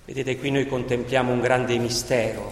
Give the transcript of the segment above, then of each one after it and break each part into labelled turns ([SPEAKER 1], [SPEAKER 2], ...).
[SPEAKER 1] Vedete, qui noi contempliamo un grande mistero.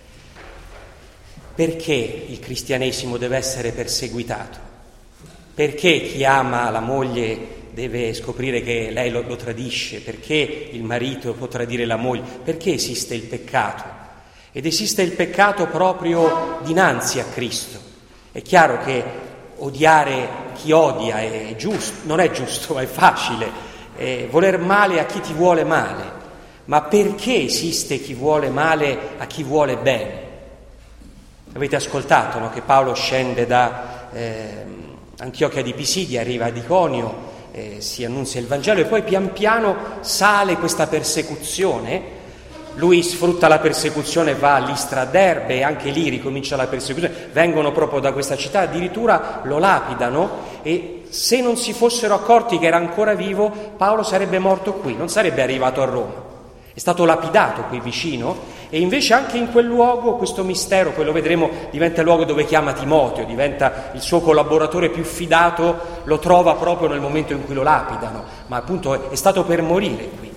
[SPEAKER 1] Perché il cristianesimo deve essere perseguitato? Perché chi ama la moglie deve scoprire che lei lo tradisce? Perché il marito può tradire la moglie? Perché esiste il peccato? Ed esiste il peccato proprio dinanzi a Cristo. È chiaro che odiare chi odia è giusto, non è giusto, ma è facile. Voler male a chi ti vuole male. Ma perché esiste chi vuole male a chi vuole bene? Avete ascoltato, no? Che Paolo scende da Antiochia di Pisidia, arriva ad Iconio, si annunzia il Vangelo e poi pian piano sale questa persecuzione. Lui sfrutta la persecuzione, va a Listra, ad Derbe, e anche lì ricomincia la persecuzione. Vengono proprio da questa città, addirittura lo lapidano, e se non si fossero accorti che era ancora vivo, Paolo sarebbe morto qui, non sarebbe arrivato a Roma. È stato lapidato qui vicino, e invece anche in quel luogo questo mistero, poi lo vedremo, diventa il luogo dove chiama Timoteo, diventa il suo collaboratore più fidato, lo trova proprio nel momento in cui lo lapidano, ma appunto è stato per morire qui.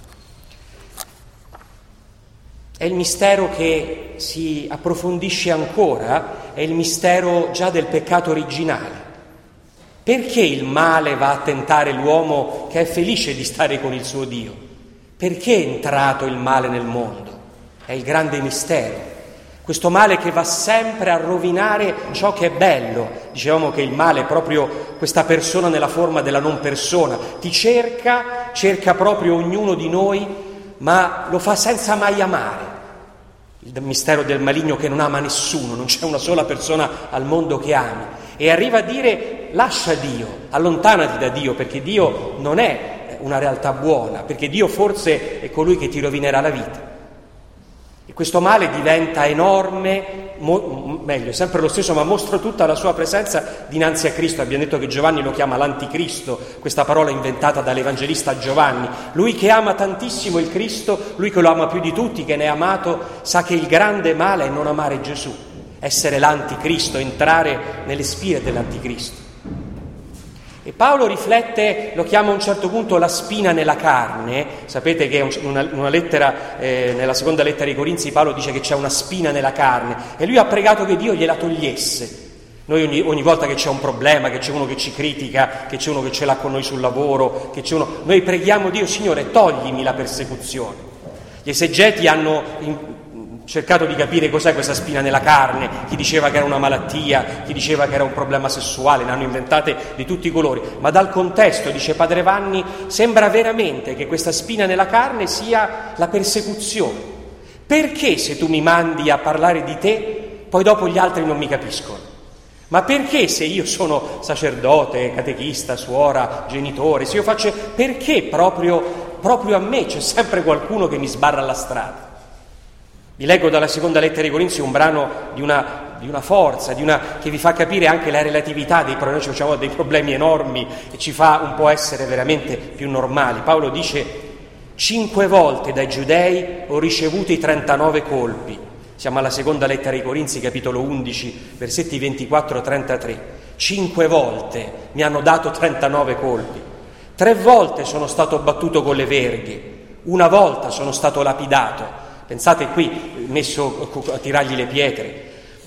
[SPEAKER 1] È il mistero che si approfondisce ancora, è il mistero già del peccato originale. Perché il male va a tentare l'uomo che è felice di stare con il suo Dio? Perché è entrato il male nel mondo? È il grande mistero. Questo male che va sempre a rovinare ciò che è bello. Dicevamo che il male è proprio questa persona nella forma della non persona. Ti cerca proprio ognuno di noi, ma lo fa senza mai amare. Il mistero del maligno che non ama nessuno, non c'è una sola persona al mondo che ami. E arriva a dire: lascia Dio, allontanati da Dio, perché Dio non è una realtà buona, perché Dio forse è colui che ti rovinerà la vita. E questo male diventa enorme, meglio, sempre lo stesso, ma mostra tutta la sua presenza dinanzi a Cristo. Abbiamo detto che Giovanni lo chiama l'anticristo, questa parola inventata dall'evangelista Giovanni. Lui che ama tantissimo il Cristo, lui che lo ama più di tutti, che ne è amato, sa che il grande male è non amare Gesù, essere l'anticristo, entrare nelle spire dell'anticristo. E Paolo riflette, lo chiama a un certo punto la spina nella carne. Sapete che una lettera, nella seconda lettera ai Corinzi, Paolo dice che c'è una spina nella carne, e lui ha pregato che Dio gliela togliesse. Noi ogni volta che c'è un problema, che c'è uno che ci critica, che c'è uno che ce l'ha con noi sul lavoro, noi preghiamo Dio: Signore, toglimi la persecuzione. Gli esegeti hanno cercato di capire cos'è questa spina nella carne, chi diceva che era una malattia, chi diceva che era un problema sessuale, ne hanno inventate di tutti i colori, ma dal contesto, dice Padre Vanni, sembra veramente che questa spina nella carne sia la persecuzione. Perché se tu mi mandi a parlare di te, poi dopo gli altri non mi capiscono? Ma perché se io sono sacerdote, catechista, suora, genitore, se io faccio, perché proprio a me c'è sempre qualcuno che mi sbarra la strada? Vi leggo dalla seconda lettera ai Corinzi un brano di una forza, che vi fa capire anche la relatività dei problemi. Noi facciamo dei problemi enormi e ci fa un po' essere veramente più normali. Paolo dice: 5 volte dai giudei ho ricevuto i 39 colpi. Siamo alla seconda lettera ai Corinzi, capitolo 11, versetti 24-33. 5 volte mi hanno dato 39 colpi. 3 volte sono stato battuto con le verghe. 1 volta sono stato lapidato. Pensate, qui messo a tirargli le pietre.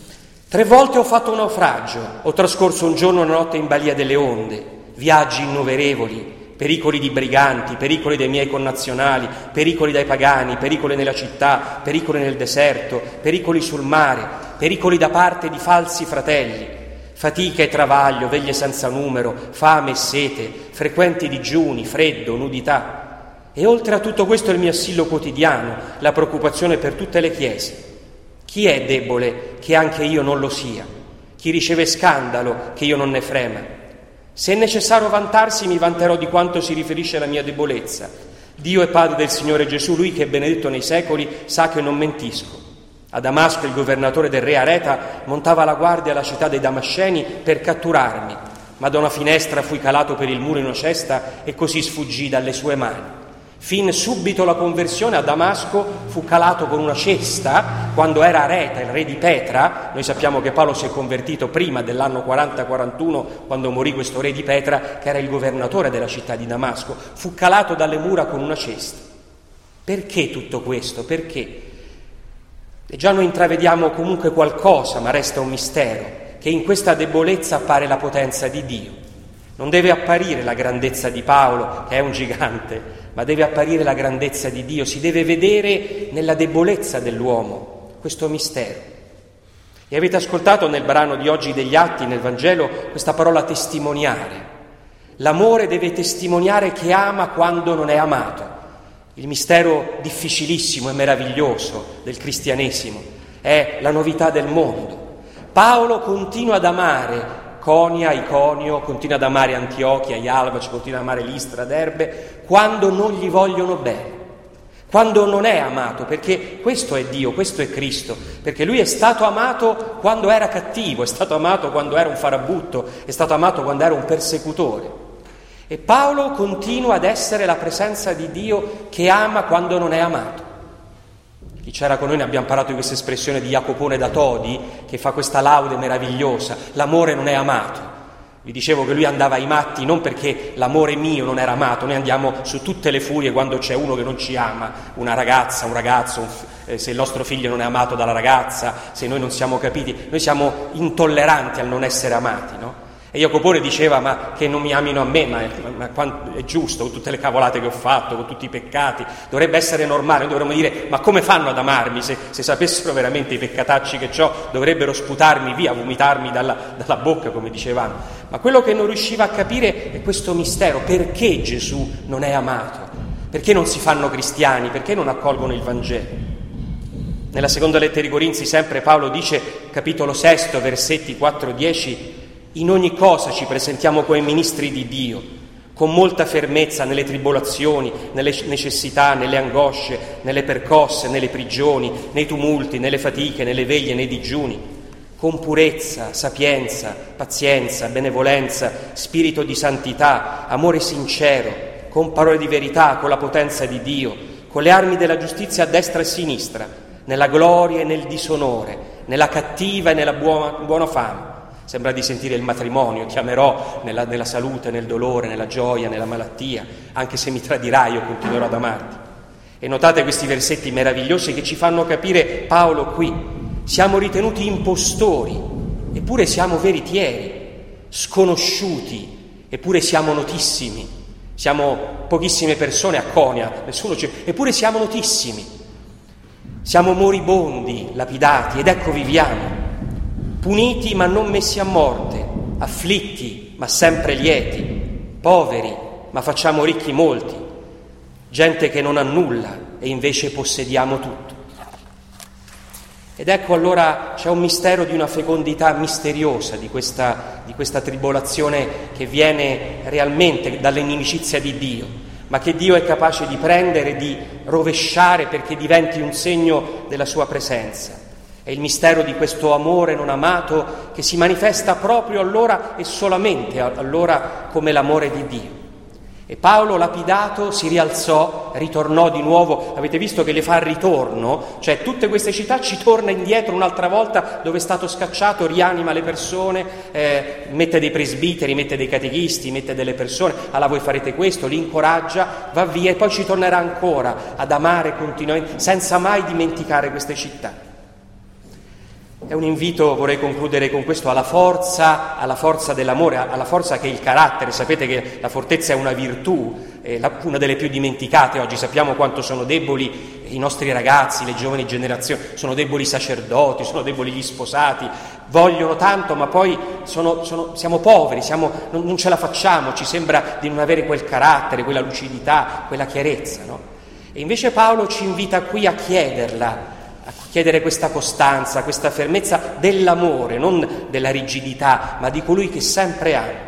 [SPEAKER 1] 3 volte ho fatto un naufragio, ho trascorso un giorno e una notte in balia delle onde, viaggi innumerevoli, pericoli di briganti, pericoli dei miei connazionali, pericoli dai pagani, pericoli nella città, pericoli nel deserto, pericoli sul mare, pericoli da parte di falsi fratelli, fatica e travaglio, veglie senza numero, fame e sete, frequenti digiuni, freddo, nudità. E oltre a tutto questo il mio assillo quotidiano, la preoccupazione per tutte le chiese. Chi è debole che anche io non lo sia? Chi riceve scandalo che io non ne frema? Se è necessario vantarsi, mi vanterò di quanto si riferisce alla mia debolezza. Dio è Padre del Signore Gesù, Lui che è benedetto nei secoli, sa che non mentisco. A Damasco il governatore del re Areta montava la guardia alla città dei Damasceni per catturarmi, ma da una finestra fui calato per il muro in una cesta e così sfuggii dalle sue mani. Fin subito la conversione, a Damasco fu calato con una cesta quando era Areta, il re di Petra. Noi sappiamo che Paolo si è convertito prima dell'anno 40-41, quando morì questo re di Petra, che era il governatore della città di Damasco. Fu calato dalle mura con una cesta. Perché tutto questo? Perché? E già noi intravediamo comunque qualcosa, ma resta un mistero, che in questa debolezza appare la potenza di Dio. Non deve apparire la grandezza di Paolo, che è un gigante, ma deve apparire la grandezza di Dio. Si deve vedere nella debolezza dell'uomo questo mistero. E avete ascoltato nel brano di oggi degli Atti, nel Vangelo, questa parola testimoniare. L'amore deve testimoniare che ama quando non è amato. Il mistero difficilissimo e meraviglioso del cristianesimo è la novità del mondo. Paolo continua ad amare Conia, Iconio, continua ad amare Antiochia, Ialvaci, continua ad amare Listra, Derbe, quando non gli vogliono bene, quando non è amato, perché questo è Dio, questo è Cristo, perché lui è stato amato quando era cattivo, è stato amato quando era un farabutto, è stato amato quando era un persecutore. E Paolo continua ad essere la presenza di Dio che ama quando non è amato. Chi c'era con noi ne abbiamo parlato di questa espressione di Jacopone da Todi, che fa questa laude meravigliosa: l'amore non è amato. Vi dicevo che lui andava ai matti non perché l'amore mio non era amato, noi andiamo su tutte le furie quando c'è uno che non ci ama, una ragazza, un ragazzo, se il nostro figlio non è amato dalla ragazza, se noi non siamo capiti, noi siamo intolleranti al non essere amati, no? E Jacopone diceva: ma che non mi amino a me, ma è giusto, con tutte le cavolate che ho fatto, con tutti i peccati, dovrebbe essere normale. Noi dovremmo dire: ma come fanno ad amarmi? Se sapessero veramente i peccatacci che ho, dovrebbero sputarmi via, vomitarmi dalla bocca, come dicevamo. Ma quello che non riusciva a capire è questo mistero: perché Gesù non è amato? Perché non si fanno cristiani? Perché non accolgono il Vangelo? Nella seconda lettera ai Corinzi sempre Paolo dice, capitolo 6, versetti 4-10: in ogni cosa ci presentiamo come ministri di Dio, con molta fermezza nelle tribolazioni, nelle necessità, nelle angosce, nelle percosse, nelle prigioni, nei tumulti, nelle fatiche, nelle veglie, nei digiuni, con purezza, sapienza, pazienza, benevolenza, spirito di santità, amore sincero, con parole di verità, con la potenza di Dio, con le armi della giustizia a destra e a sinistra, nella gloria e nel disonore, nella cattiva e nella buona fama. Sembra di sentire il matrimonio: ti amerò nella salute, nel dolore, nella gioia, nella malattia, anche se mi tradirai io continuerò ad amarti. E notate questi versetti meravigliosi che ci fanno capire Paolo qui: siamo ritenuti impostori, eppure siamo veritieri, sconosciuti, eppure siamo notissimi. Siamo pochissime persone a Conia, eppure siamo notissimi. Siamo moribondi, lapidati, ed ecco viviamo. Puniti ma non messi a morte, afflitti ma sempre lieti, poveri ma facciamo ricchi molti, gente che non ha nulla e invece possediamo tutto. Ed ecco allora c'è un mistero di una fecondità misteriosa di questa tribolazione che viene realmente dall'inimicizia di Dio, ma che Dio è capace di prendere, di rovesciare perché diventi un segno della sua presenza. È il mistero di questo amore non amato che si manifesta proprio allora e solamente allora come l'amore di Dio. E Paolo, lapidato, si rialzò, ritornò di nuovo. Avete visto che le fa il ritorno? Cioè tutte queste città ci torna indietro un'altra volta dove è stato scacciato, rianima le persone, mette dei presbiteri, mette dei catechisti, mette delle persone: allora voi farete questo, li incoraggia, va via e poi ci tornerà ancora ad amare continuamente senza mai dimenticare queste città. È un invito, vorrei concludere con questo, alla forza dell'amore, alla forza che è il carattere. Sapete che la fortezza è una virtù, una delle più dimenticate oggi. Sappiamo quanto sono deboli i nostri ragazzi, le giovani generazioni, sono deboli i sacerdoti, sono deboli gli sposati, vogliono tanto ma poi siamo poveri, non ce la facciamo, ci sembra di non avere quel carattere, quella lucidità, quella chiarezza, no? E invece Paolo ci invita qui a chiederla, a chiedere questa costanza, questa fermezza dell'amore, non della rigidità, ma di colui che sempre ama.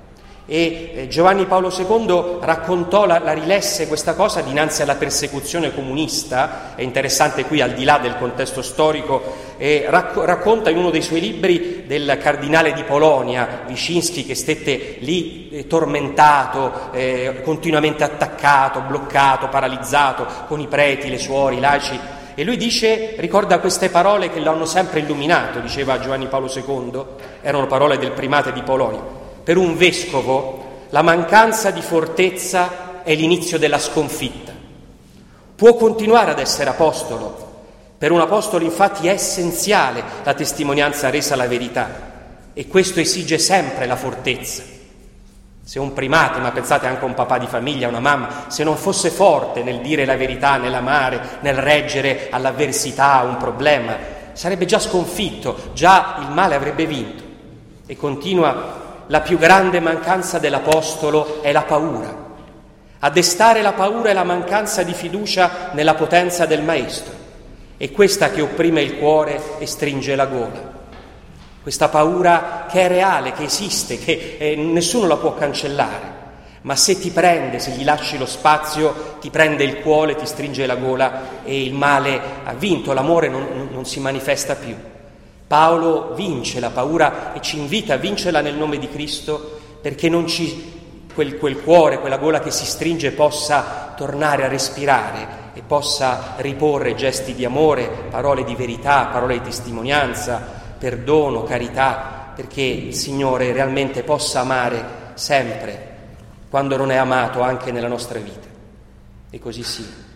[SPEAKER 1] E Giovanni Paolo II raccontò, la rilesse questa cosa dinanzi alla persecuzione comunista. È interessante qui, al di là del contesto storico, racconta in uno dei suoi libri del cardinale di Polonia, Wyszynski, che stette lì tormentato, continuamente attaccato, bloccato, paralizzato, con i preti, le suore, i laici. E lui ricorda queste parole che l'hanno sempre illuminato, diceva Giovanni Paolo II, erano parole del primate di Polonia: per un vescovo la mancanza di fortezza è l'inizio della sconfitta. può continuare ad essere apostolo. Per un apostolo infatti è essenziale la testimonianza resa alla verità e questo esige sempre la fortezza. Se un primate, ma pensate anche a un papà di famiglia, una mamma, se non fosse forte nel dire la verità, nell'amare, nel reggere all'avversità, a un problema, sarebbe già sconfitto, già il male avrebbe vinto. E continua: la più grande mancanza dell'apostolo è la paura. A destare la paura è la mancanza di fiducia nella potenza del Maestro. È questa che opprime il cuore e stringe la gola. Questa paura che è reale, che esiste, che nessuno la può cancellare, ma se ti prende, se gli lasci lo spazio, ti prende il cuore, ti stringe la gola e il male ha vinto, l'amore non si manifesta più. Paolo vince la paura e ci invita a vincerla nel nome di Cristo, perché non quel cuore, quella gola che si stringe possa tornare a respirare e possa riporre gesti di amore, parole di verità, parole di testimonianza, perdono, carità, perché il Signore realmente possa amare sempre, quando non è amato anche nella nostra vita. E così sia.